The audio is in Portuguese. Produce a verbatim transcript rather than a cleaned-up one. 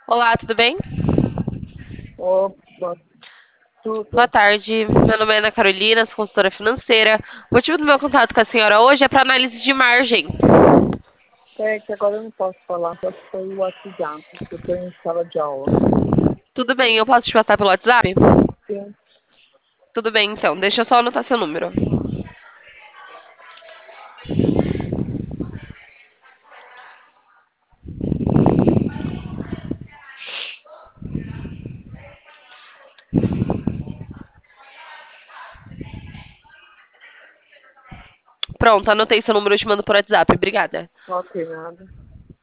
Olá, tudo bem? Opa, Boa tudo. tarde. Meu nome é Ana Carolina, sou consultora financeira. O motivo do meu contato com a senhora hoje é para análise de margem. É que agora eu não posso falar, só se for o WhatsApp, porque eu estou em sala de aula. Tudo bem, eu posso te passar pelo WhatsApp? Sim, Tudo bem, então. Deixa eu só anotar seu número. Pronto, anotei seu número e te mando por WhatsApp. Obrigada. ok, nada.